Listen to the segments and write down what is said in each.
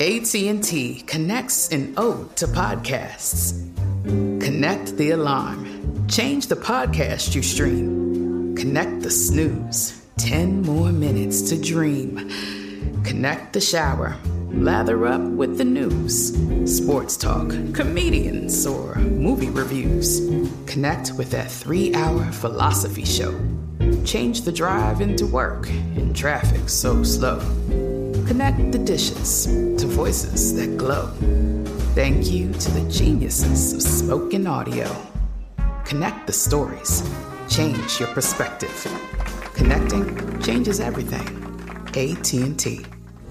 AT&T connects an ode to podcasts. Connect the alarm. Change the podcast you stream. Connect the snooze. 10 more minutes to dream. Connect the shower. Lather up with the news. Sports talk, comedians, or movie reviews. Connect with that 3-hour philosophy show. Change the drive into work in traffic so slow. Connect the dishes to voices that glow. Thank you to the geniuses of spoken audio. Connect the stories. Change your perspective. Connecting changes everything. AT&T.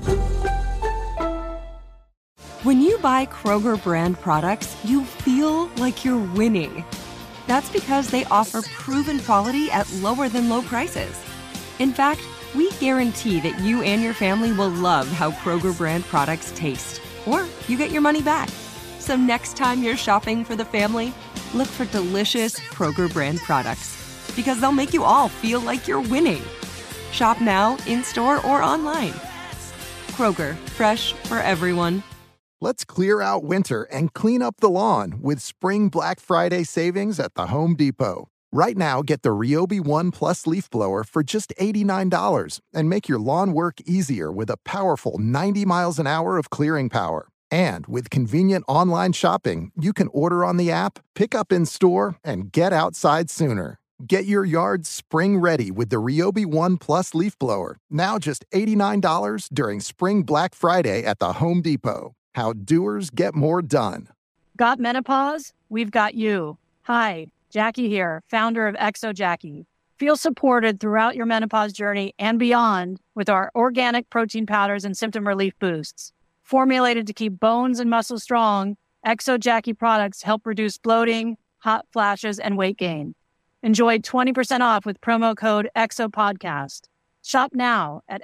When you buy Kroger brand products, you feel like you're winning. That's because they offer proven quality at lower than low prices. In fact, we guarantee that you and your family will love how Kroger brand products taste, or you get your money back. So next time you're shopping for the family, look for delicious Kroger brand products, because they'll make you all feel like you're winning. Shop now, in-store, or online. Kroger, fresh for everyone. Let's clear out winter and clean up the lawn with Spring Black Friday savings at the Home Depot. Right now, get the Ryobi One Plus leaf blower for just $89 and make your lawn work easier with a powerful 90 miles an hour of clearing power. And with convenient online shopping, you can order on the app, pick up in store, and get outside sooner. Get your yard spring ready with the Ryobi One Plus leaf blower, now just $89 during Spring Black Friday at the Home Depot. How doers get more done. Got menopause? We've got you. Hi, Jackie here, founder of Exo Jackie. Feel supported throughout your menopause journey and beyond with our organic protein powders and symptom relief boosts. Formulated to keep bones and muscles strong, Exo Jackie products help reduce bloating, hot flashes, and weight gain. Enjoy 20% off with promo code EXOPODCAST. Shop now at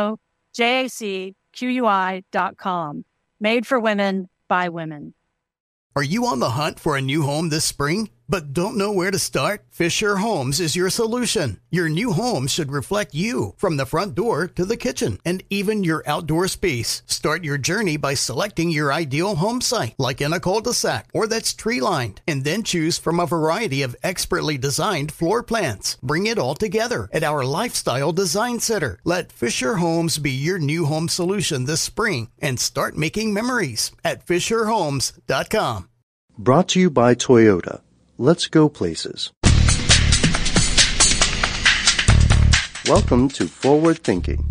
exojacqui.com. Made for women, by women. Are you on the hunt for a new home this spring, but don't know where to start? Fisher Homes is your solution. Your new home should reflect you, from the front door to the kitchen, and even your outdoor space. Start your journey by selecting your ideal home site, like in a cul-de-sac or that's tree-lined, and then choose from a variety of expertly designed floor plans. Bring it all together at our Lifestyle Design Center. Let Fisher Homes be your new home solution this spring and start making memories at FisherHomes.com. Brought to you by Toyota. Let's go places. Welcome to Forward Thinking.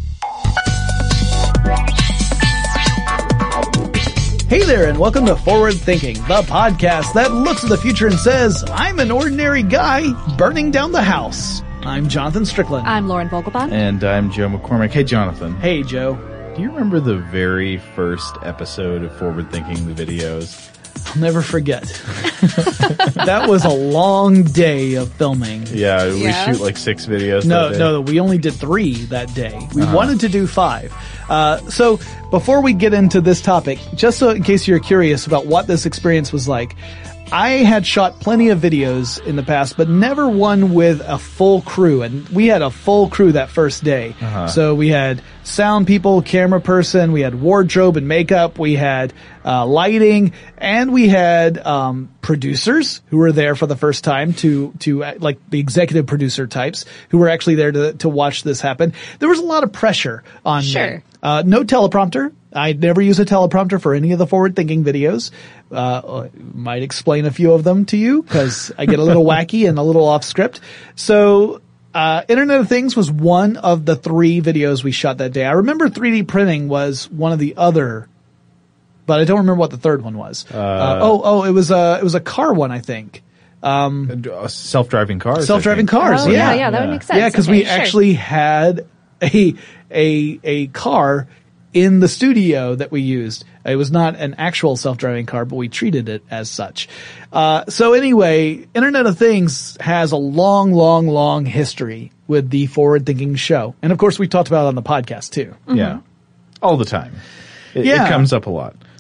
Hey there, and welcome to Forward Thinking, the podcast that looks at the future and says, I'm an ordinary guy burning down the house. I'm Jonathan Strickland. I'm Lauren Vogelbaum. And I'm Joe McCormick. Hey, Jonathan. Hey, Joe. Do you remember the very first episode of Forward Thinking, the videos? I'll never forget. That was a long day of filming. Yeah, we shoot like 6 videos. No, we only did 3 that day. We wanted to do 5. So before we get into this topic, just so in case you're curious about what this experience was like, I had shot plenty of videos in the past, but never one with a full crew. And we had a full crew that first day. So we had sound people, camera person, we had wardrobe and makeup, we had lighting, and we had producers who were there for the first time to like the executive producer types who were actually there to watch this happen. There was a lot of pressure on me. No teleprompter. I never use a teleprompter for any of the Forward Thinking videos. Might explain a few of them to you because I get a little wacky and a little off script. So, Internet of Things was one of the 3 videos we shot that day. I remember 3D printing was one of the other, but I don't remember what the third one was. It was a car one, I think. Self-driving cars. Self-driving cars. Oh, yeah, that would make sense. Yeah, because we actually had a car in the studio that we used. It was not an actual self-driving car, but we treated it as such. So anyway, Internet of Things has a long history with the Forward Thinking show. And of course, we talked about it on the podcast too. Yeah. All the time. It comes up a lot.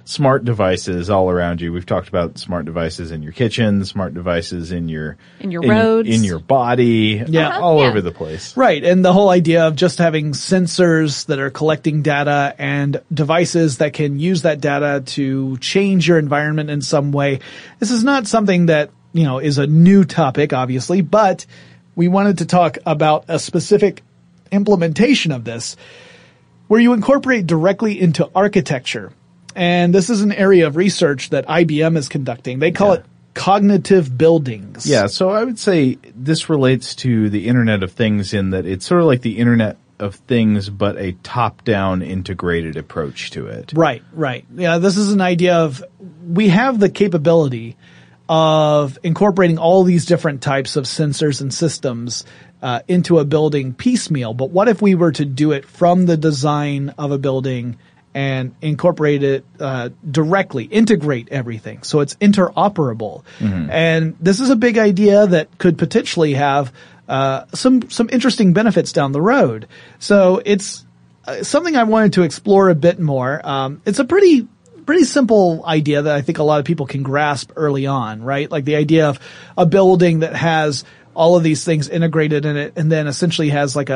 smart devices all around you. We've talked about smart devices in your kitchen, smart devices in your roads, in your body, all over the place. Right. And the whole idea of just having sensors that are collecting data and devices that can use that data to change your environment in some way. This is not something that, is a new topic, obviously, but we wanted to talk about a specific implementation of this where you incorporate directly into architecture. And this is an area of research that IBM is conducting. They call it cognitive buildings. Yeah, so I would say this relates to the Internet of Things in that it's sort of like the Internet of Things, but a top-down integrated approach to it. Right. Yeah, this is an idea of we have the capability of incorporating all these different types of sensors and systems into a building piecemeal. But what if we were to do it from the design of a building and incorporate it directly, integrate everything so it's interoperable? Mm-hmm. And this is a big idea that could potentially have some interesting benefits down the road. So it's something I wanted to explore a bit more. It's a pretty simple idea that I think a lot of people can grasp early on, right? Like the idea of a building that has all of these things integrated in it and then essentially has like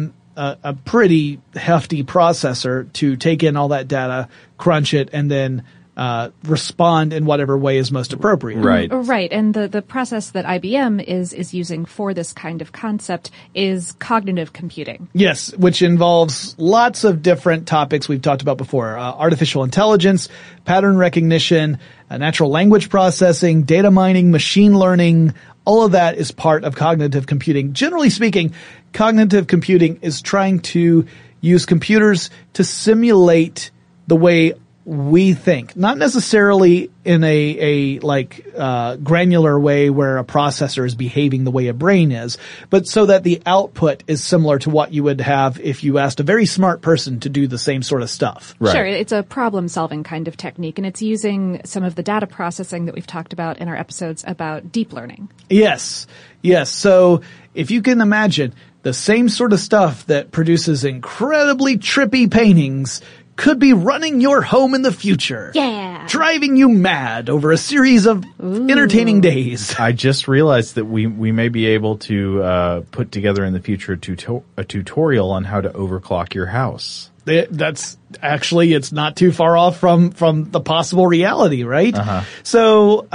a pretty hefty processor to take in all that data, crunch it, and then respond in whatever way is most appropriate. Right. And the process that IBM is using for this kind of concept is cognitive computing. Yes, which involves lots of different topics we've talked about before. Artificial intelligence, pattern recognition, natural language processing, data mining, machine learning. All of that is part of cognitive computing. Generally speaking, cognitive computing is trying to use computers to simulate the way we think, not necessarily in a granular way where a processor is behaving the way a brain is, but so that the output is similar to what you would have if you asked a very smart person to do the same sort of stuff. Right. Sure, it's a problem-solving kind of technique, and it's using some of the data processing that we've talked about in our episodes about deep learning. Yes. So if you can imagine the same sort of stuff that produces incredibly trippy paintings could be running your home in the future. Yeah. Driving you mad over a series of entertaining days. I just realized that we may be able to put together in the future a tutorial on how to overclock your house. That's actually, it's not too far off from the possible reality, right? Uh-huh. So,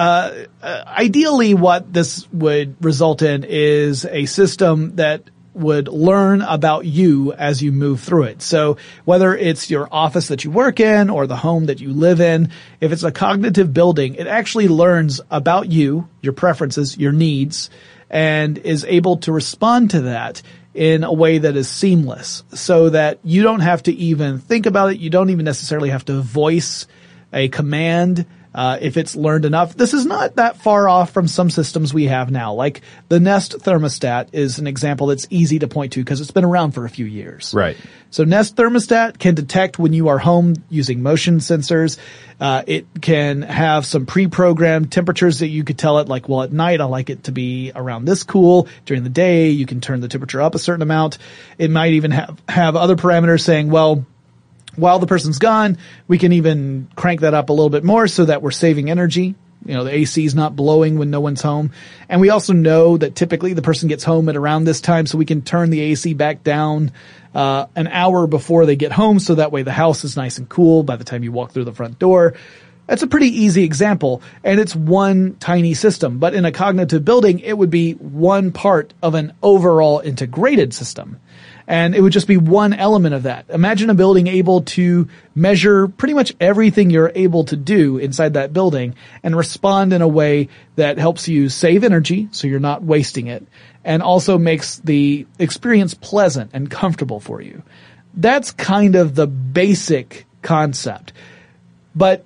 ideally what this would result in is a system that would learn about you as you move through it. So whether it's your office that you work in or the home that you live in, if it's a cognitive building, it actually learns about you, your preferences, your needs, and is able to respond to that in a way that is seamless so that you don't have to even think about it. You don't even necessarily have to voice a command. If it's learned enough. This is not that far off from some systems we have now. Like the Nest thermostat is an example that's easy to point to because it's been around for a few years. Right. So Nest thermostat can detect when you are home using motion sensors. It can have some pre-programmed temperatures that you could tell it, like, well, at night I like it to be around this cool. During the day, you can turn the temperature up a certain amount. It might even have other parameters saying, well, while the person's gone, we can even crank that up a little bit more so that we're saving energy. The AC is not blowing when no one's home. And we also know that typically the person gets home at around this time, so we can turn the AC back down an hour before they get home, so that way the house is nice and cool by the time you walk through the front door. That's a pretty easy example, and it's one tiny system. But in a cognitive building, it would be one part of an overall integrated system. And it would just be one element of that. Imagine a building able to measure pretty much everything you're able to do inside that building and respond in a way that helps you save energy so you're not wasting it, and also makes the experience pleasant and comfortable for you. That's kind of the basic concept. But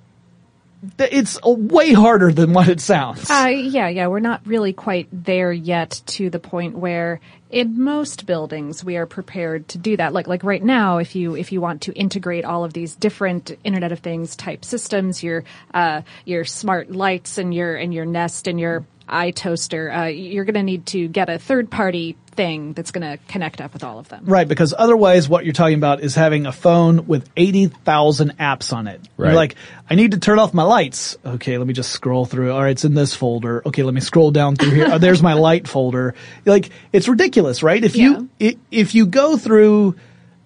it's way harder than what it sounds. Yeah. We're not really quite there yet to the point where in most buildings we are prepared to do that. Like right now, if you want to integrate all of these different Internet of Things type systems, your smart lights and your Nest and your iToaster, you're going to need to get a third-party thing that's going to connect up with all of them. Right, because otherwise what you're talking about is having a phone with 80,000 apps on it. Right. You're like, I need to turn off my lights. Okay, let me just scroll through. All right, it's in this folder. Okay, let me scroll down through here. Oh, there's my light folder. Like, it's ridiculous, right? If you go through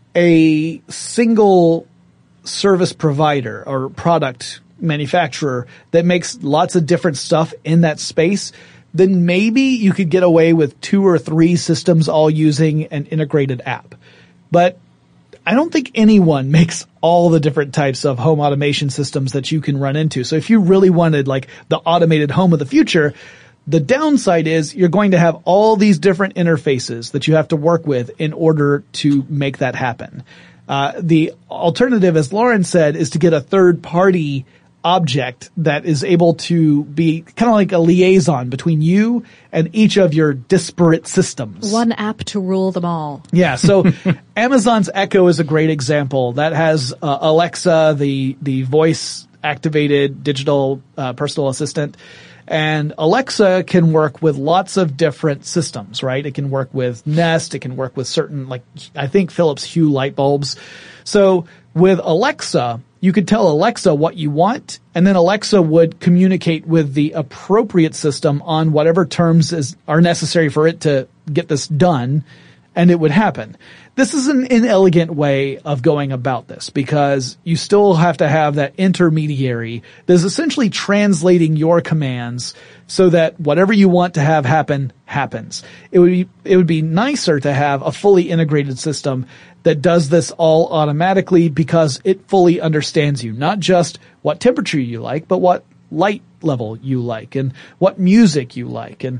a single service provider or product manufacturer that makes lots of different stuff in that space, then maybe you could get away with 2 or 3 systems all using an integrated app. But I don't think anyone makes all the different types of home automation systems that you can run into. So if you really wanted like the automated home of the future, the downside is you're going to have all these different interfaces that you have to work with in order to make that happen. The alternative, as Lauren said, is to get a third-party object that is able to be kind of like a liaison between you and each of your disparate systems. One app to rule them all. Yeah, so Amazon's Echo is a great example. That has Alexa, the voice-activated digital personal assistant. And Alexa can work with lots of different systems, right? It can work with Nest. It can work with certain, like, I think Philips Hue light bulbs. So with Alexa, you could tell Alexa what you want, and then Alexa would communicate with the appropriate system on whatever terms are necessary for it to get this done, and it would happen. This is an inelegant way of going about this because you still have to have that intermediary that is essentially translating your commands so that whatever you want to have happen happens. It would be nicer to have a fully integrated system that does this all automatically because it fully understands you, not just what temperature you like, but what light level you like and what music you like and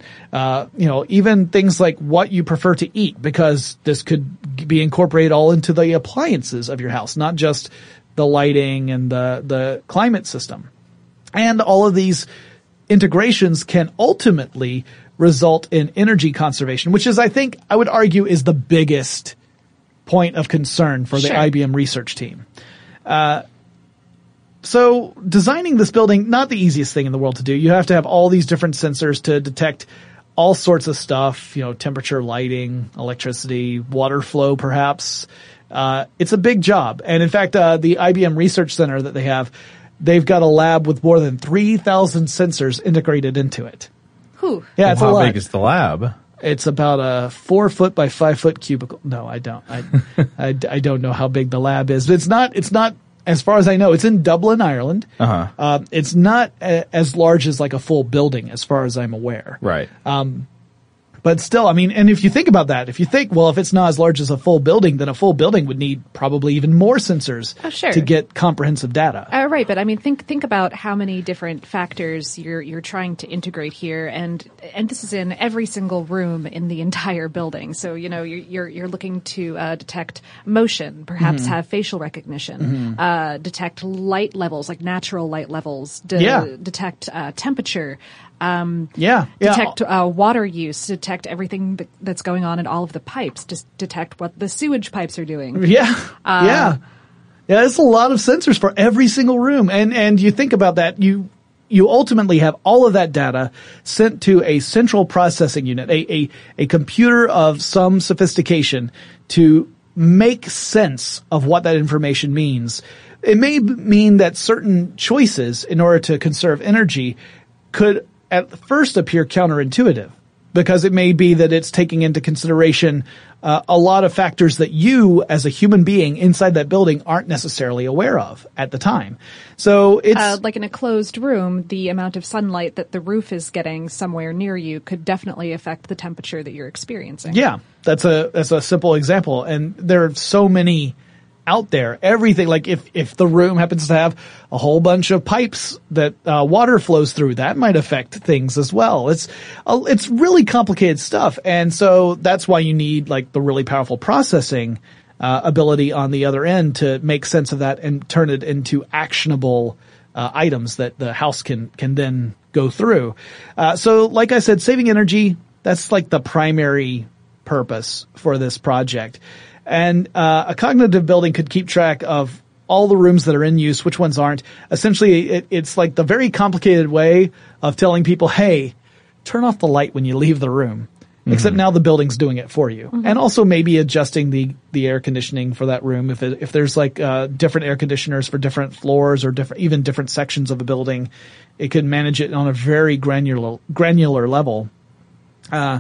even things like what you prefer to eat, because this could be incorporated all into the appliances of your house, not just the lighting and the climate system. And all of these integrations can ultimately result in energy conservation, which is, I think, I would argue, is the biggest point of concern for the IBM research team. So designing this building, not the easiest thing in the world to do. You have to have all these different sensors to detect all sorts of stuff, temperature, lighting, electricity, water flow, perhaps. It's a big job. And in fact, the IBM Research Center that they've got a lab with more than 3,000 sensors integrated into it. Whew. Yeah, it's a lot. How big is the lab? It's about a 4 foot by 5 foot cubicle. No, I don't. I don't know how big the lab is, but it's not, as far as I know, it's in Dublin, Ireland. Uh-huh. It's not as large as like a full building, as far as I'm aware. Right. But still, I mean, and if you think about that, if it's not as large as a full building, then a full building would need probably even more sensors to get comprehensive data. Right, but I mean, think about how many different factors you're trying to integrate here, and this is in every single room in the entire building. So you're looking to detect motion, perhaps have facial recognition, detect light levels, like natural light levels, detect temperature. Detect water use, detect everything that's going on in all of the pipes, just detect what the sewage pipes are doing. Yeah, it's a lot of sensors for every single room. And you think about that, you ultimately have all of that data sent to a central processing unit, a computer of some sophistication to make sense of what that information means. It may mean that certain choices in order to conserve energy could at first appear counterintuitive, because it may be that it's taking into consideration a lot of factors that you as a human being inside that building aren't necessarily aware of at the time. So it's like in a closed room, the amount of sunlight that the roof is getting somewhere near you could definitely affect the temperature that you're experiencing. Yeah, that's a simple example. And there are so many out there. Everything, like if the room happens to have a whole bunch of pipes that water flows through, that might affect things as well. It's really complicated stuff, and so that's why you need like the really powerful processing ability on the other end to make sense of that and turn it into actionable items that the house can then go through. So like I said, saving energy, that's like the primary purpose for this project. And a cognitive building could keep track of all the rooms that are in use, which ones aren't. Essentially, it's like the very complicated way of telling people, hey, turn off the light when you leave the room. Except now the building's doing it for you. And also maybe adjusting the air conditioning for that room. If there's like, different air conditioners for different floors or even different sections of a building, it can manage it on a very granular level. And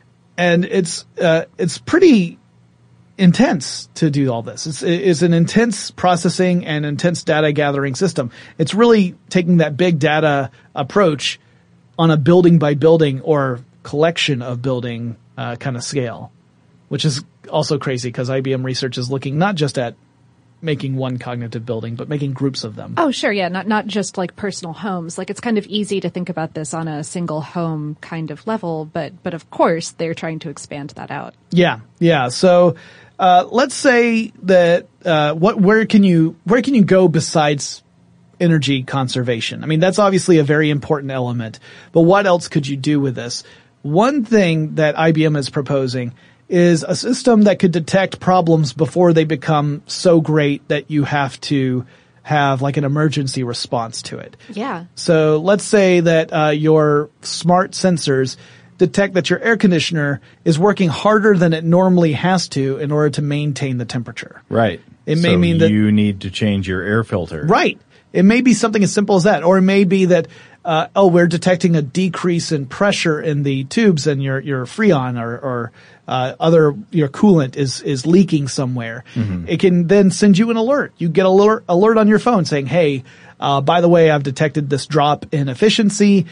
it's pretty intense to do all this. It's an intense processing and intense data gathering system. It's really taking that big data approach on a building by building or collection of building kind of scale, which is also crazy because IBM Research is looking not just at making one cognitive building, but making groups of them. Oh, sure. Yeah. Not just like personal homes. Like it's kind of easy to think about this on a single home kind of level, but of course they're trying to expand that out. Yeah. Yeah. So, let's say that, where can you go besides energy conservation? I mean, that's obviously a very important element, but what else could you do with this? One thing that IBM is proposing is a system that could detect problems before they become so great that you have to have like an emergency response to it. Yeah. So let's say that your smart sensors detect that your air conditioner is working harder than it normally has to in order to maintain the temperature. Right. It may mean that you need to change your air filter. Right. It may be something as simple as that, or it may be that we're detecting a decrease in pressure in the tubes and your Freon or your coolant is leaking somewhere. It can then send you an alert. You get alert on your phone saying, hey, by the way, I've detected this drop in efficiency.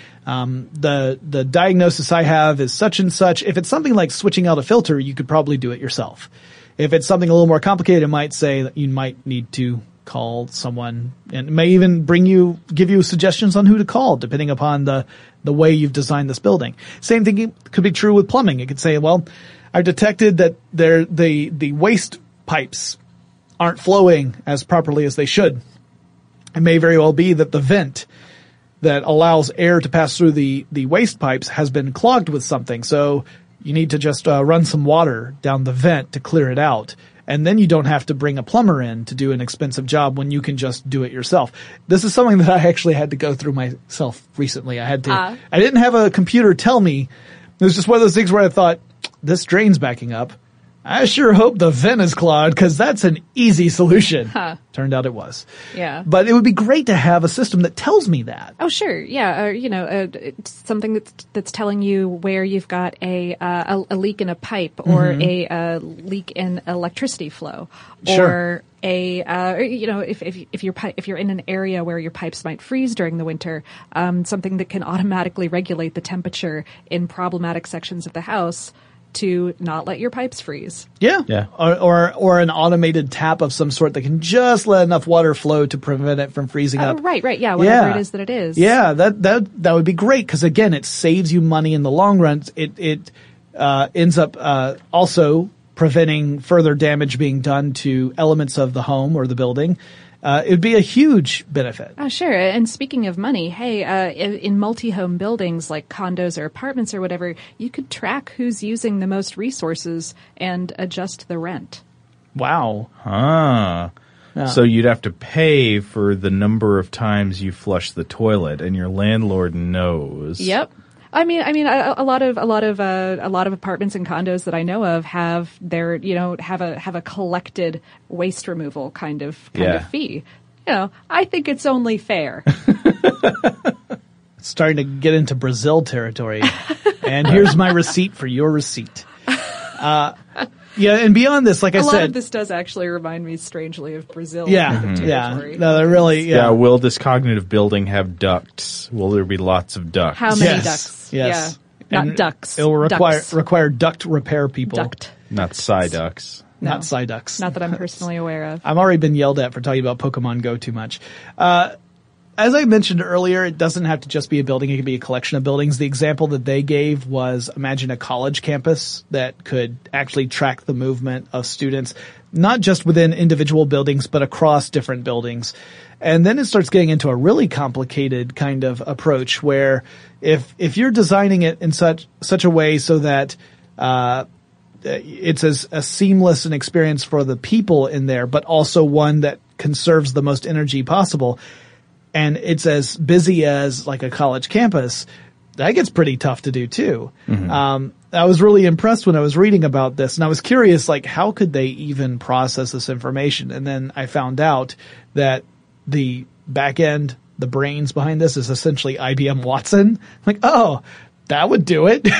The diagnosis I have is such and such. If it's something like switching out a filter, you could probably do it yourself. If it's something a little more complicated, it might say that you might need to call someone, and it may even give you suggestions on who to call depending upon the way you've designed this building. Same thing could be true with plumbing. It could say, well, I've detected that the waste pipes aren't flowing as properly as they should. It may very well be that the vent that allows air to pass through the waste pipes has been clogged with something. So you need to just run some water down the vent to clear it out. And then you don't have to bring a plumber in to do an expensive job when you can just do it yourself. This is something that I actually had to go through myself recently. I didn't have a computer tell me. It was just one of those things where I thought, this drain's backing up. I sure hope the vent is clogged because that's an easy solution. Turned out it was. Yeah. But it would be great to have a system that tells me that. Oh, sure. Yeah. It's something that's telling you where you've got a leak in a pipe or a leak in electricity flow. Sure. Or if you're in an area where your pipes might freeze during the winter, something that can automatically regulate the temperature in problematic sections of the house to not let your pipes freeze. Yeah. Yeah. Or an automated tap of some sort that can just let enough water flow to prevent it from freezing up. Right. Yeah. Whatever it is that it is. Yeah. That would be great because again, it saves you money in the long run. It ends up, also preventing further damage being done to elements of the home or the building. It would be a huge benefit. Oh, sure. And speaking of money, hey, in multi-home buildings like condos or apartments or whatever, you could track who's using the most resources and adjust the rent. Wow. Yeah. So you'd have to pay for the number of times you flush the toilet, and your landlord knows. Yep. I mean, a lot of apartments and condos that I know of have a collected waste removal kind of fee. I think it's only fair. It's starting to get into Brazil territory. And here's my receipt for your receipt. Yeah, and beyond this, like I said, a lot of this does actually remind me strangely of Brazil. Yeah, yeah. No, they're really. Yeah. Will this cognitive building have ducts? Will there be lots of ducts? How many ducts? Yes. Yeah. Not ducts. It will require duct repair people. Not Psyducts. No. Not Psyducts. Not that I'm personally aware of. I've already been yelled at for talking about Pokemon Go too much. As I mentioned earlier, it doesn't have to just be a building. It can be a collection of buildings. The example that they gave was, imagine a college campus that could actually track the movement of students, not just within individual buildings, but across different buildings. And then it starts getting into a really complicated kind of approach where if you're designing it in such a way so that it's as a seamless an experience for the people in there, but also one that conserves the most energy possible, and it's as busy as like a college campus, that gets pretty tough to do too. I was really impressed when I was reading about this, and I was curious, like, how could they even process this information? And then I found out that the back end, the brains behind this, is essentially IBM Watson. Like, oh, that would do it.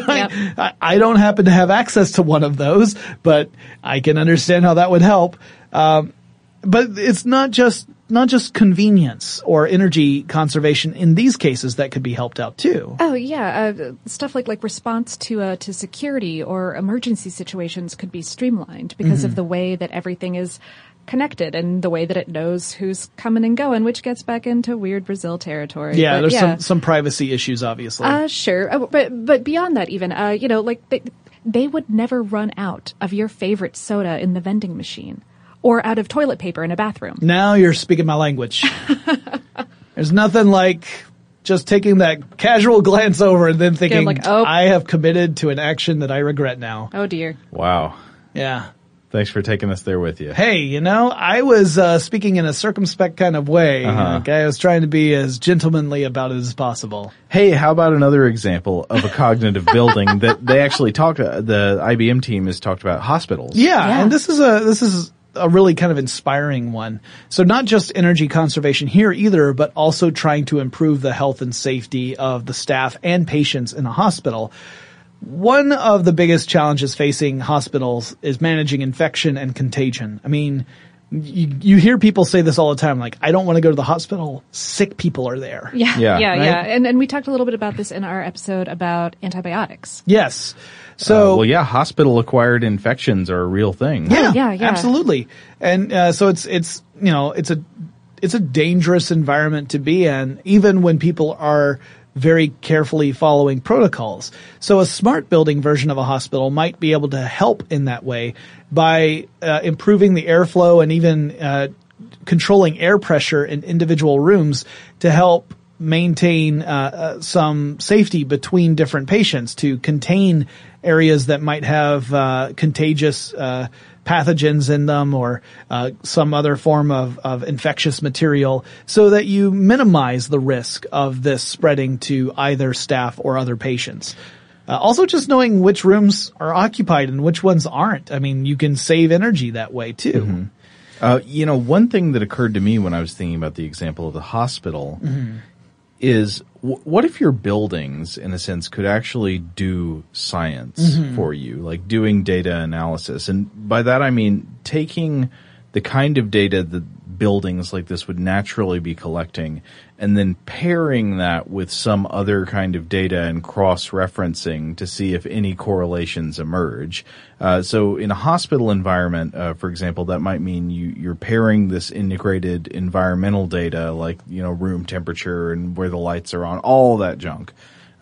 I don't happen to have access to one of those, but I can understand how that would help. But it's not just convenience or energy conservation in these cases that could be helped out too. Oh yeah, stuff like response to security or emergency situations could be streamlined because of the way that everything is connected and the way that it knows who's coming and going, which gets back into weird Brazil territory. Yeah, but there's some privacy issues, obviously. Sure, but beyond that, even they would never run out of your favorite soda in the vending machine. Or out of toilet paper in a bathroom. Now you're speaking my language. There's nothing like just taking that casual glance over and then thinking, I have committed to an action that I regret now. Oh, dear. Wow. Yeah. Thanks for taking us there with you. Hey, I was speaking in a circumspect kind of way. Okay? I was trying to be as gentlemanly about it as possible. Hey, how about another example of a cognitive building that they actually the IBM team has talked about hospitals. Yeah. And this is a really kind of inspiring one. So not just energy conservation here either, but also trying to improve the health and safety of the staff and patients in a hospital. One of the biggest challenges facing hospitals is managing infection and contagion. I mean, you hear people say this all the time, like, I don't want to go to the hospital. Sick people are there. Yeah. And we talked a little bit about this in our episode about antibiotics. Yes. So, hospital-acquired infections are a real thing. Yeah, absolutely. And so it's a dangerous environment to be in, even when people are very carefully following protocols. So a smart building version of a hospital might be able to help in that way by improving the airflow and even controlling air pressure in individual rooms to help maintain some safety between different patients, to contain areas that might have contagious pathogens in them or some other form of infectious material, so that you minimize the risk of this spreading to either staff or other patients. Also, just knowing which rooms are occupied and which ones aren't. I mean, you can save energy that way too. One thing that occurred to me when I was thinking about the example of the hospital is what if your buildings, in a sense, could actually do science for you, like doing data analysis? And by that I mean taking the kind of data that buildings like this would naturally be collecting and then pairing that with some other kind of data and cross-referencing to see if any correlations emerge. So in a hospital environment, for example, that might mean you're pairing this integrated environmental data like, room temperature and where the lights are on, all that junk.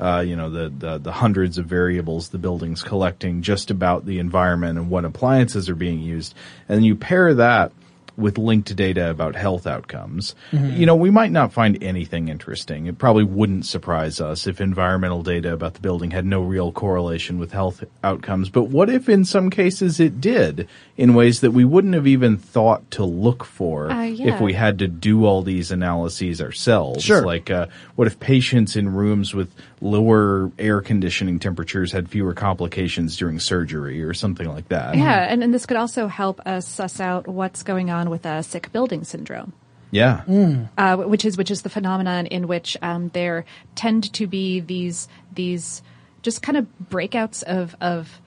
The hundreds of variables the building's collecting just about the environment and what appliances are being used. And then you pair that with linked data about health outcomes. We might not find anything interesting. It probably wouldn't surprise us if environmental data about the building had no real correlation with health outcomes. But what if in some cases it did, in ways that we wouldn't have even thought to look for if we had to do all these analyses ourselves? Sure. Like, what if patients in rooms with lower air conditioning temperatures had fewer complications during surgery or something like that? Yeah, and this could also help us suss out what's going on with sick building syndrome. Yeah. Which is the phenomenon in which there tend to be these just kind of breakouts of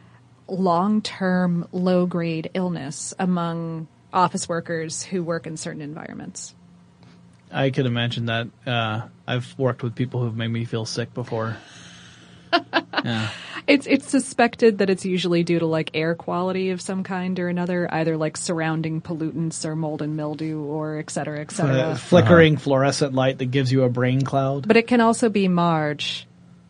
long-term low-grade illness among office workers who work in certain environments. I could imagine that. I've worked with people who've made me feel sick before. Yeah. It's suspected that it's usually due to like air quality of some kind or another, either like surrounding pollutants or mold and mildew or et cetera, et cetera. Flickering fluorescent light that gives you a brain cloud. But it can also be Marge.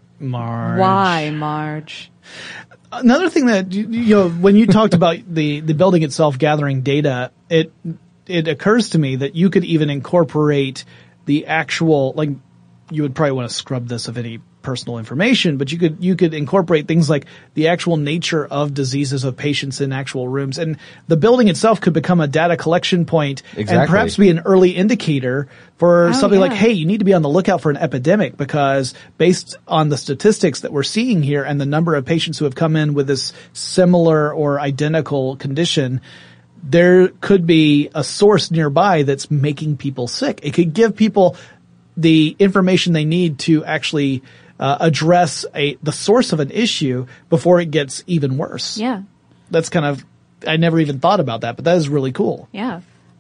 Why, Marge? Another thing that, when you talked about the building itself gathering data, it occurs to me that you could even incorporate the actual, like, you would probably want to scrub this of any personal information, but you could incorporate things like the actual nature of diseases of patients in actual rooms. And the building itself could become a data collection point and perhaps be an early indicator for something like, hey, you need to be on the lookout for an epidemic, because based on the statistics that we're seeing here and the number of patients who have come in with this similar or identical condition, there could be a source nearby that's making people sick. It could give people the information they need to actually address the source of an issue before it gets even worse. Yeah. That's kind of, I never even thought about that, but that is really cool. Yeah.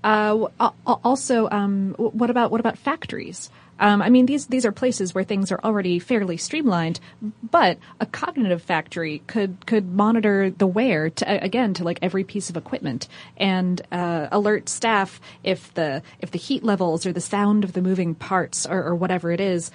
Also, what about factories? I mean, these are places where things are already fairly streamlined, but a cognitive factory could monitor the wear to like every piece of equipment and alert staff if the heat levels or the sound of the moving parts or whatever it is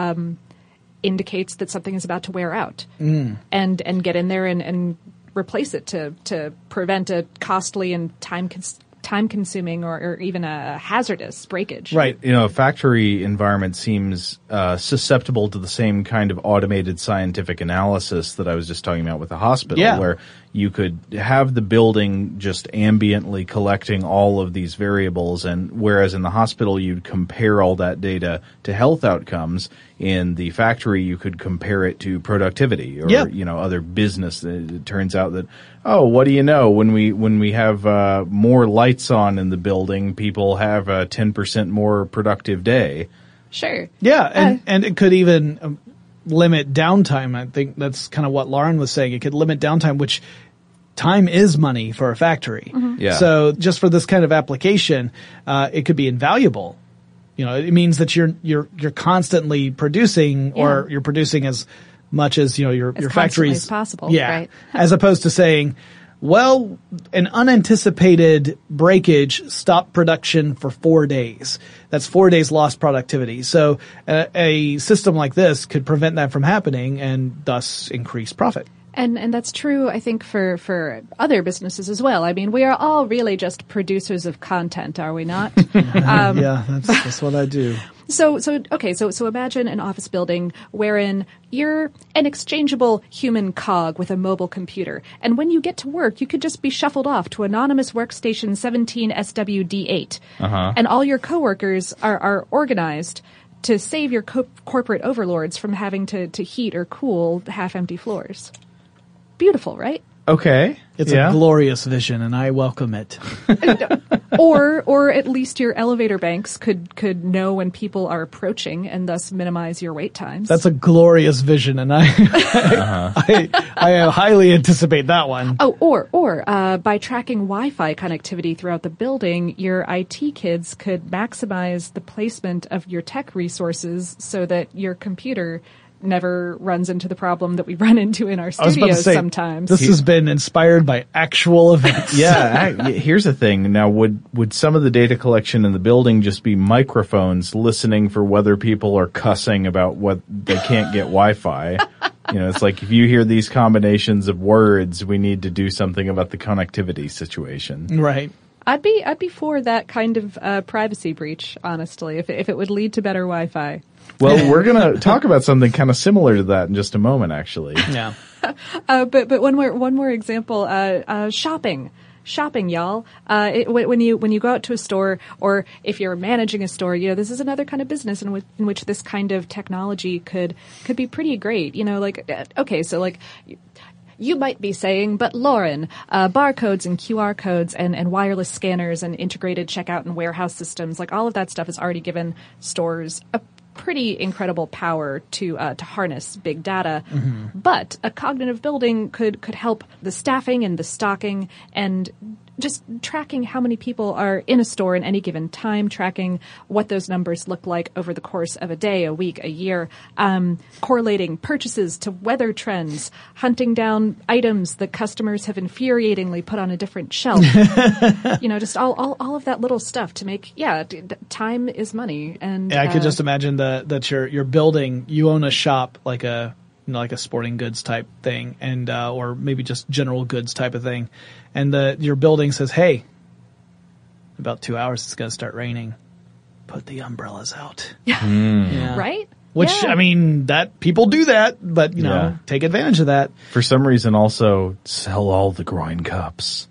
indicates that something is about to wear out, and get in there and replace it to prevent a costly and time-consuming or even a hazardous breakage. Right. You know, a factory environment seems susceptible to the same kind of automated scientific analysis that I was just talking about with the hospital, where you could have the building just ambiently collecting all of these variables, and whereas in the hospital you'd compare all that data to health outcomes, in the factory you could compare it to productivity or you know, other business. It turns out that, oh, what do you know, when we have more lights on in the building, people have a 10% more productive day. Sure. Yeah, and it could even limit downtime. I think that's kind of what Lauren was saying. It could limit downtime, which time is money for a factory. Yeah. So just for this kind of application, it could be invaluable. You know, it means that you're constantly producing, or you're producing as much as, you know, your factories as possible. Yeah. Right. As opposed to saying, well, an unanticipated breakage stopped production for 4 days. That's 4 days lost productivity. So a system like this could prevent that from happening and thus increase profit. And that's true, I think, for other businesses as well. I mean, we are all really just producers of content, are we not? Yeah, that's what I do. So imagine an office building wherein you're an exchangeable human cog with a mobile computer. And when you get to work, you could just be shuffled off to anonymous workstation 17 SWD8. And all your coworkers are organized to save your corporate overlords from having to heat or cool half-empty floors. Beautiful, right? Okay. It's a glorious vision, and I welcome it. Or at least your elevator banks could know when people are approaching and thus minimize your wait times. That's a glorious vision, and I highly anticipate that one. Oh, or by tracking Wi-Fi connectivity throughout the building, your IT kids could maximize the placement of your tech resources so that your computer never runs into the problem that we run into in our studios sometimes. This has been inspired by actual events. Yeah. Here's the thing. Now, would some of the data collection in the building just be microphones listening for whether people are cussing about what they can't get Wi-Fi? You know, it's like, if you hear these combinations of words, we need to do something about the connectivity situation. Right. I'd be for that kind of privacy breach, honestly, if it would lead to better Wi-Fi. Well, we're going to talk about something kind of similar to that in just a moment, actually. Yeah. But one more example, shopping, y'all. When you go out to a store, or if you're managing a store, you know, this is another kind of business in which this kind of technology could be pretty great. You know, like, okay, so like, you might be saying, but Lauren, barcodes and QR codes and wireless scanners and integrated checkout and warehouse systems, like all of that stuff has already given stores a pretty incredible power to harness big data. But a cognitive building could help the staffing and the stocking and just tracking how many people are in a store in any given time, tracking what those numbers look like over the course of a day, a week, a year, correlating purchases to weather trends, hunting down items that customers have infuriatingly put on a different shelf. You know, just all of that little stuff to make, time is money. And I could just imagine that your building, you own a shop like a sporting goods type thing, and or maybe just general goods type of thing, and your building says, hey, in about 2 hours it's going to start raining. Put the umbrellas out. Yeah. Right? Which, Yeah. I mean, that people do that, but, you know, take advantage of that. For some reason, also sell all the groin cups.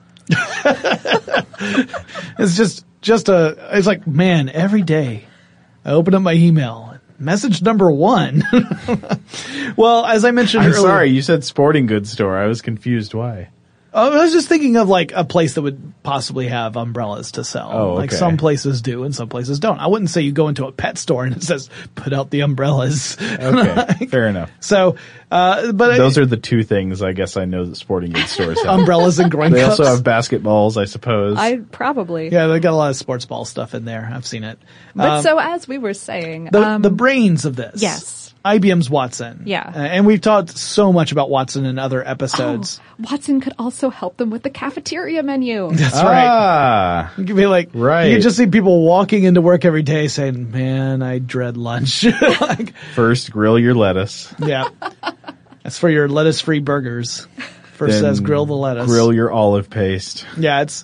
It's it's like, man, every day I open up my email. Message number 1. Well, as I mentioned I'm earlier. sorry, you said sporting goods store. I was confused. Why? I was just thinking of like a place that would possibly have umbrellas to sell. Oh, Like okay. some places do and some places don't. I wouldn't say you go into a pet store and it says, put out the umbrellas. Okay, fair enough. So, but Those are the two things I guess I know that sporting goods stores have. umbrellas and groin They cups. also have basketballs, I suppose. Probably. Yeah, they got a lot of sports ball stuff in there. I've seen it. But so as we were saying, The brains of this. Yes. IBM's Watson. Yeah. And we've talked so much about Watson in other episodes. Watson could also help them with the cafeteria menu. That's right. Ah, You could be like, Right. You could just see people walking into work every day saying, man, I dread lunch. Like, first grill your lettuce. yeah. That's for your lettuce-free burgers. First Then says grill the lettuce. Grill your olive paste. Yeah, it's,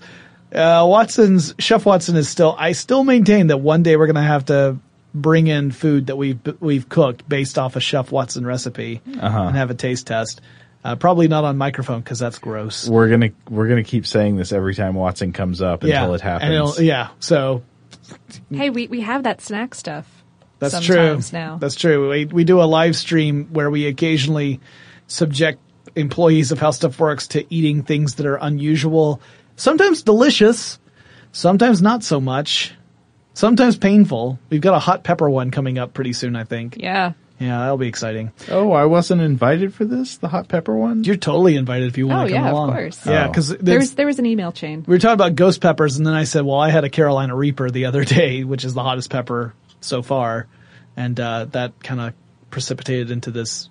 Chef Watson is I still maintain that one day we're going to have to bring in food that we've cooked based off a Chef Watson recipe and have a taste test. Probably not on microphone because that's gross. We're gonna keep saying this every time Watson comes up until it happens. And so Hey, we have that snack stuff. that's true. sometimes now. That's true. We do a live stream where we occasionally subject employees of How Stuff Works to eating things that are unusual, sometimes delicious, sometimes not so much, sometimes painful. We've got a hot pepper one coming up pretty soon, I think. Yeah. Yeah, that'll be exciting. Oh, I wasn't invited for this? The hot pepper one? You're totally invited if you want to come yeah, along. of course. Yeah, Oh. because There was an email chain. we were talking about ghost peppers, and then I said, well, I had a Carolina Reaper the other day, which is the hottest pepper so far, and that kind of precipitated into this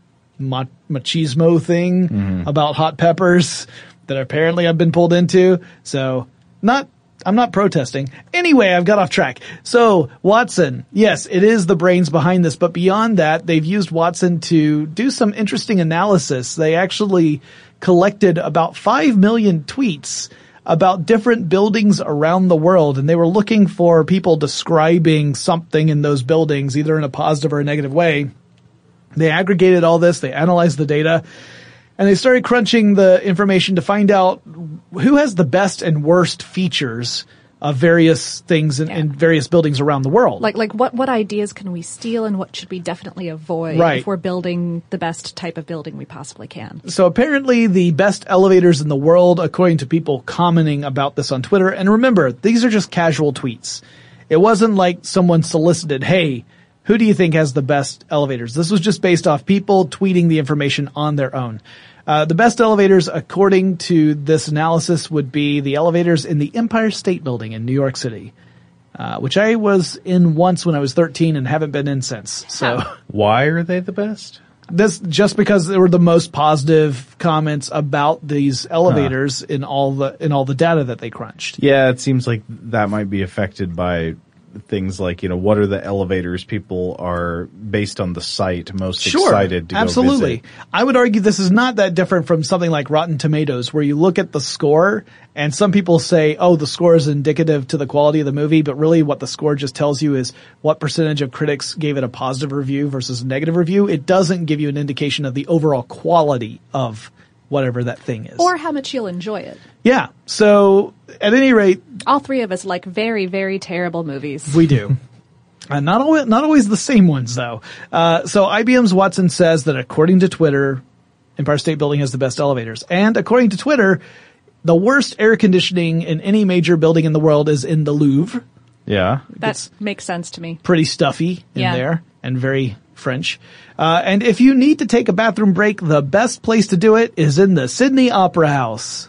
machismo thing about hot peppers that apparently I've been pulled into. So I'm not protesting. Anyway, I've got off track. So, Watson, yes, it is the brains behind this, but beyond that, they've used Watson to do some interesting analysis. They actually collected about 5 million tweets about different buildings around the world, and they were looking for people describing something in those buildings, either in a positive or a negative way. They aggregated all this, they analyzed the data, and they started crunching the information to find out who has the best and worst features of various things in various buildings around the world. Like what ideas can we steal and what should we definitely avoid if we're building the best type of building we possibly can? So apparently the best elevators in the world, according to people commenting about this on Twitter, and remember, these are just casual tweets. It wasn't like someone solicited, hey, who do you think has the best elevators? This was just based off people tweeting the information on their own. The best elevators, according to this analysis, would be the elevators in the Empire State Building in New York City, which I was in once when I was 13 and haven't been in since. So Why are they the best? this just because there were the most positive comments about these elevators in all the data that they crunched. Yeah, it seems like that might be affected by things like, what are the elevators people are, based on the site, most excited to absolutely. go visit. I would argue this is not that different from something like Rotten Tomatoes, where you look at the score and some people say, oh, the score is indicative to the quality of the movie, but really what the score just tells you is what percentage of critics gave it a positive review versus a negative review. It doesn't give you an indication of the overall quality of whatever that thing is. Or how much you'll enjoy it. Yeah. So at any rate, All three of us like very, very terrible movies. we do. Not always the same ones, though. So IBM's Watson says that according to Twitter, Empire State Building has the best elevators. And according to Twitter, the worst air conditioning in any major building in the world is in the Louvre. Yeah. That makes sense to me. Pretty stuffy in Yeah. there and very French. And if you need to take a bathroom break, the best place to do it is in the Sydney Opera House.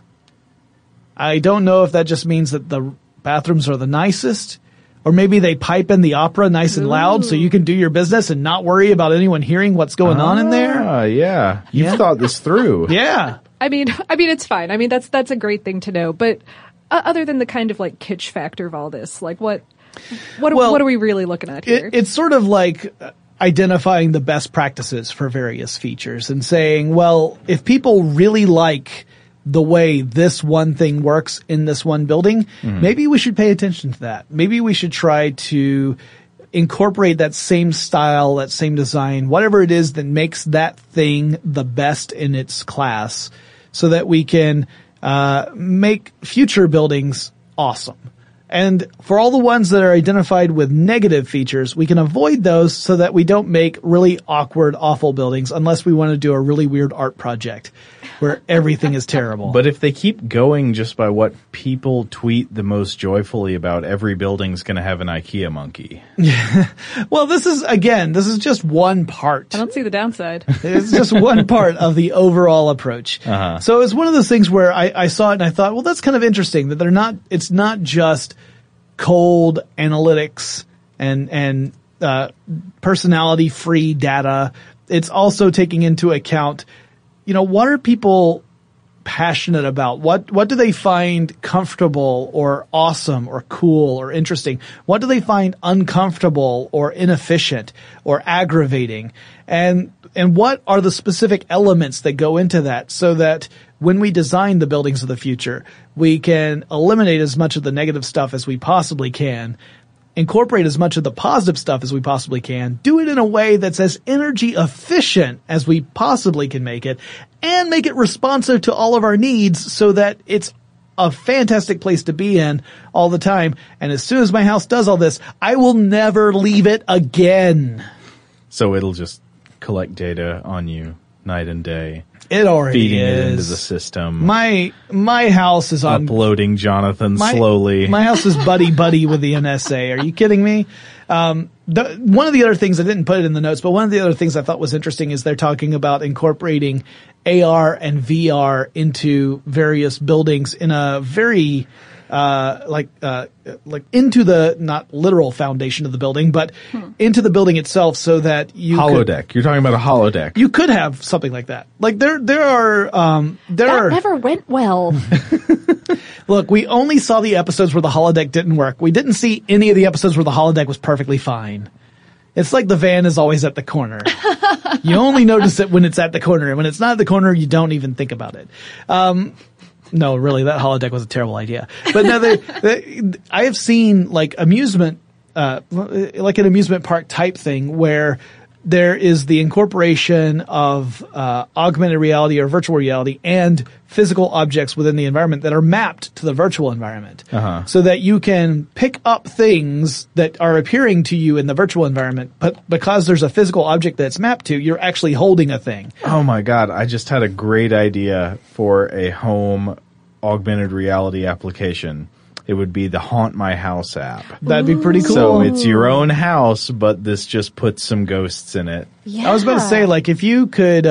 I don't know if that just means that the bathrooms are the nicest, or maybe they pipe in the opera nice and loud so you can do your business and not worry about anyone hearing what's going on in there. Yeah. You've Yeah. thought this through. Yeah. I mean, it's fine. I mean, that's a great thing to know. But other than the kind of like kitsch factor of all this, like what are we really looking at here? It's sort of like identifying the best practices for various features and saying, well, if people really like the way this one thing works in this one building, maybe we should pay attention to that. Maybe we should try to incorporate that same style, that same design, whatever it is that makes that thing the best in its class, so that we can make future buildings awesome. And for all the ones that are identified with negative features, we can avoid those so that we don't make really awkward, awful buildings unless we want to do a really weird art project where everything is terrible. But if they keep going just by what people tweet the most joyfully about, every building's going to have an IKEA monkey. Well, this is just one part. I don't see the downside. It's just one part of the overall approach. Uh-huh. So it's one of those things where I saw it and I thought, well, that's kind of interesting that it's not just cold analytics and personality free data. It's also taking into account, what are people passionate about? What do they find comfortable or awesome or cool or interesting? What do they find uncomfortable or inefficient or aggravating? And what are the specific elements that go into that, so that when we design the buildings of the future, we can eliminate as much of the negative stuff as we possibly can, incorporate as much of the positive stuff as we possibly can, do it in a way that's as energy efficient as we possibly can make it, and make it responsive to all of our needs so that it's a fantastic place to be in all the time. And as soon as my house does all this, I will never leave it again. So it'll just collect data on you night and day. It already feeding is. it into the system. My house is on uploading Jonathan slowly. My house is buddy with the NSA. Are you kidding me? One of the other things, I didn't put it in the notes, but one of the other things I thought was interesting is they're talking about incorporating AR and VR into various buildings in a very like into the not literal foundation of the building, but into the building itself, so that you holodeck. You're talking about a holodeck. You could have something like that. Like there never went well. Look, we only saw the episodes where the holodeck didn't work. We didn't see any of the episodes where the holodeck was perfectly fine. It's like the van is always at the corner. You only notice it when it's at the corner, and when it's not at the corner, you don't even think about it. No, really, that holodeck was a terrible idea. But no, I have seen like amusement, like an amusement park type thing where there is the incorporation of augmented reality or virtual reality and physical objects within the environment that are mapped to the virtual environment. Uh-huh. So that you can pick up things that are appearing to you in the virtual environment, but because there's a physical object that's mapped to, you're actually holding a thing. Oh my God, I just had a great idea for a home augmented reality application. It would be the Haunt My House app. That'd be pretty cool. So it's your own house, but this just puts some ghosts in it. Yeah. I was about to say, like, if you could,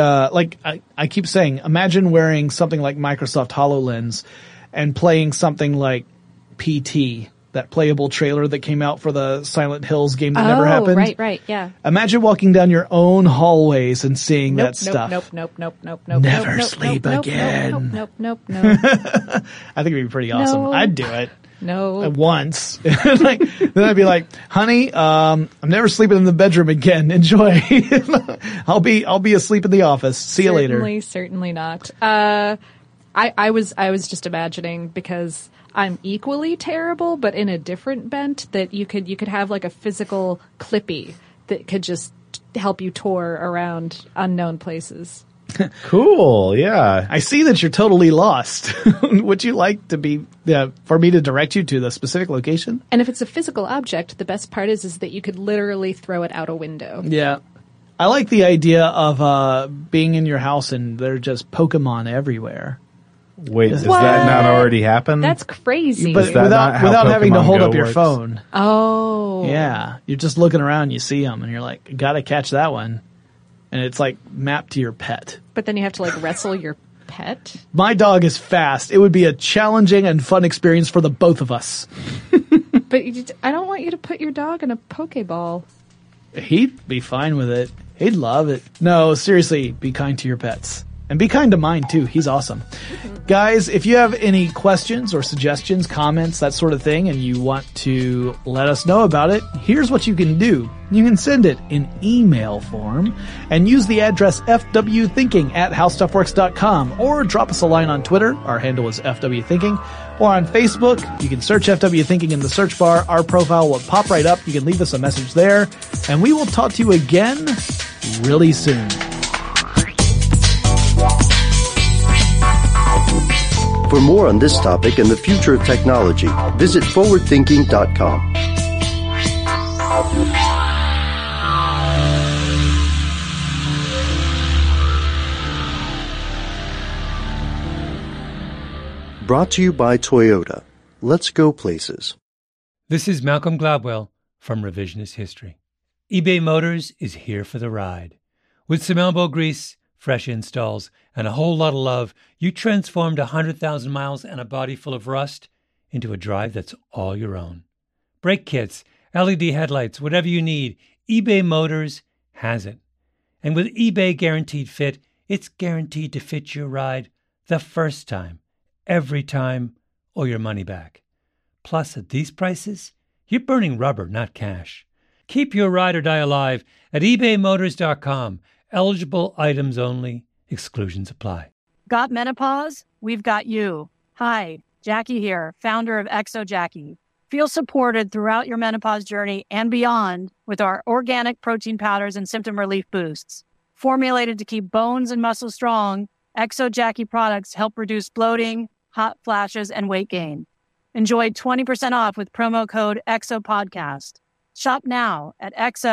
I keep saying, imagine wearing something like Microsoft HoloLens and playing something like PT, that playable trailer that came out for the Silent Hills game that never happened. Right, yeah. Imagine walking down your own hallways and seeing that stuff. Nope. Never sleep again. Nope. I think it'd be pretty awesome. No. I'd do it. No. Once. Then I'd be like, honey, I'm never sleeping in the bedroom again. Enjoy. I'll be asleep in the office. See you later. Certainly not. I was just imagining, because I'm equally terrible, but in a different bent, that you could have like a physical Clippy that could just help you tour around unknown places. Cool, yeah. I see that you're totally lost. Would you like to be for me to direct you to the specific location? And if it's a physical object, the best part is that you could literally throw it out a window. Yeah. I like the idea of being in your house and there are just Pokemon everywhere. Wait, does that not already happen? That's crazy. But without having to hold up your phone. Oh. Yeah. You're just looking around, you see them, and you're like, gotta catch that one. And it's like mapped to your pet. But then you have to like wrestle your pet? My dog is fast. It would be a challenging and fun experience for the both of us. But I don't want you to put your dog in a Pokeball. He'd be fine with it. He'd love it. No, seriously, be kind to your pets. And be kind to mine, too. He's awesome. Guys, if you have any questions or suggestions, comments, that sort of thing, and you want to let us know about it, here's what you can do. You can send it in email form and use the address fwthinking@howstuffworks.com, or drop us a line on Twitter. Our handle is fwthinking. Or on Facebook, you can search FW Thinking in the search bar. Our profile will pop right up. You can leave us a message there. And we will talk to you again really soon. For more on this topic and the future of technology, visit forwardthinking.com. Brought to you by Toyota. Let's go places. This is Malcolm Gladwell from Revisionist History. eBay Motors is here for the ride. With some elbow grease, fresh installs, and a whole lot of love, you transformed 100,000 miles and a body full of rust into a drive that's all your own. Brake kits, LED headlights, whatever you need, eBay Motors has it. And with eBay Guaranteed Fit, it's guaranteed to fit your ride the first time, every time, or your money back. Plus, at these prices, you're burning rubber, not cash. Keep your ride or die alive at ebaymotors.com. Eligible items only. Exclusions apply. Got menopause? We've got you. Hi, Jackie here, founder of Exo Jackie. Feel supported throughout your menopause journey and beyond with our organic protein powders and symptom relief boosts. Formulated to keep bones and muscles strong, Exo Jackie products help reduce bloating, hot flashes, and weight gain. Enjoy 20% off with promo code EXOPODCAST. Shop now at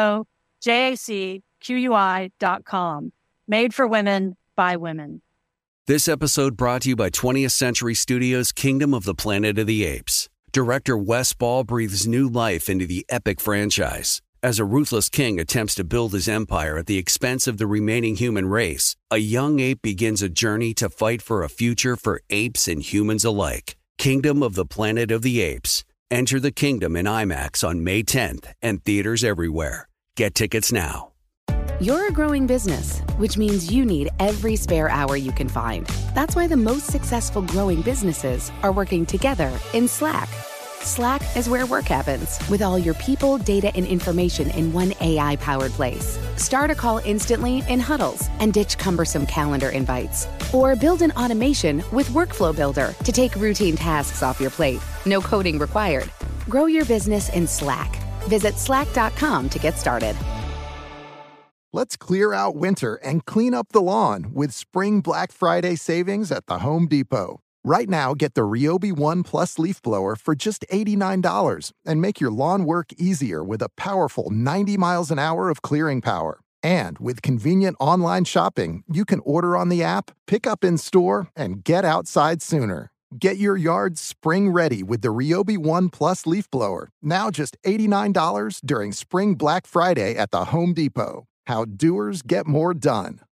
exojacqui.com. Made for women, by women. This episode brought to you by 20th Century Studios' Kingdom of the Planet of the Apes. Director Wes Ball breathes new life into the epic franchise. As a ruthless king attempts to build his empire at the expense of the remaining human race, a young ape begins a journey to fight for a future for apes and humans alike. Kingdom of the Planet of the Apes. Enter the kingdom in IMAX on May 10th and theaters everywhere. Get tickets now. You're a growing business, which means you need every spare hour you can find. That's why the most successful growing businesses are working together in Slack. Slack is where work happens, with all your people, data, and information in one AI-powered place. Start a call instantly in huddles and ditch cumbersome calendar invites. Or build an automation with Workflow Builder to take routine tasks off your plate. No coding required. Grow your business in Slack. Visit slack.com to get started. Let's clear out winter and clean up the lawn with Spring Black Friday savings at the Home Depot. Right now, get the Ryobi One Plus leaf blower for just $89 and make your lawn work easier with a powerful 90 miles an hour of clearing power. And with convenient online shopping, you can order on the app, pick up in store, and get outside sooner. Get your yard spring ready with the Ryobi One Plus leaf blower, now just $89 during Spring Black Friday at the Home Depot. How doers get more done.